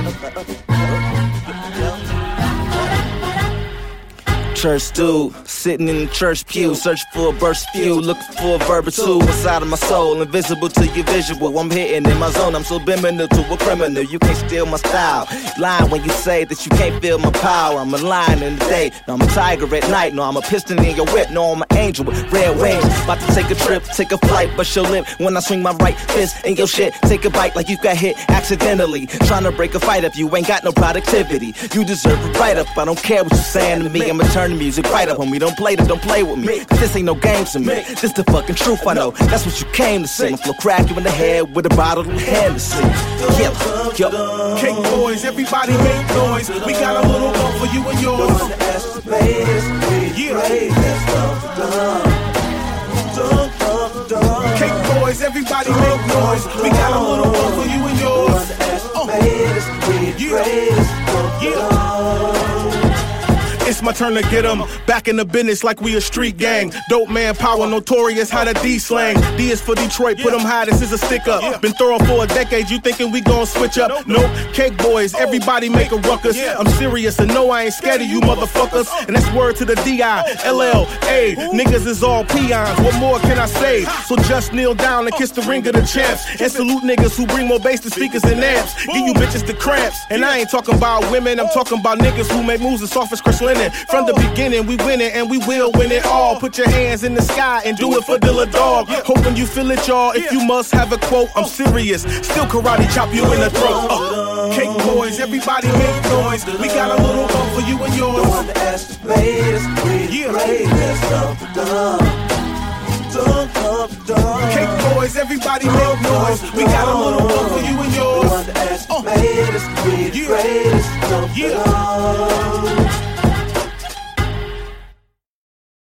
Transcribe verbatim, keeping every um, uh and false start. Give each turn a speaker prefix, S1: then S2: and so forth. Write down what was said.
S1: Church dude, sitting in the church pew, searching for a burst few, looking for a verb or two inside of my soul, invisible to your visual. I'm hitting in my zone, I'm so biblical to a criminal. You can't steal my style. Lying when you say that you can't feel my power. I'm a lion in the day, no, I'm a tiger at night. No, I'm a piston in your whip, no, I'm an angel with red wings. About to take a trip, take a flight, but she'll limp when I swing my right fist in your shit. Take a bite like you got hit accidentally. Trying to break a fight up, you ain't got no productivity. You deserve it right up, I don't care what you're saying to me. I'ma turn the music right up, when we don't play that, don't play with me. Cause this ain't no games to me, this the fucking truth I know. That's what you came to see. My flow crack you in the head with a bottle of Hennessy. Yeah, yeah.
S2: Cake boys, everybody make noise. We got a little one for you and yours. Yeah. Cake boys, everybody make noise. We got a little one for you and yours. Uh. Yeah. Yeah. It's my turn to get them back in the business like we a street gang. Dope man power, notorious how the D slang. D is for Detroit, put them high, this is a stick up. Been thorough for a decade, you thinking we gon' switch up? Nope, Cake boys, everybody make a ruckus. I'm serious and no, I ain't scared of you motherfuckers. And that's word to the D I L L A. Niggas is all peons, what more can I say? So just kneel down and kiss the ring of the champs. And salute niggas who bring more bass to speakers and amps. Give you bitches the cramps. And I ain't talking about women, I'm talking about niggas who make moves as soft as Chris Lennon. From the beginning, we win it and we will win it all. Put your hands in the sky and do it for Dilla Dog. Hoping you feel it, y'all. If you must have a quote, I'm serious. Still karate chop you in the throat. Uh. Cake boys, everybody make noise. We got a little one for you and yours. Yeah. Cake boys, everybody make noise. We got a little one for you and yours. Uh. Yeah. Yeah.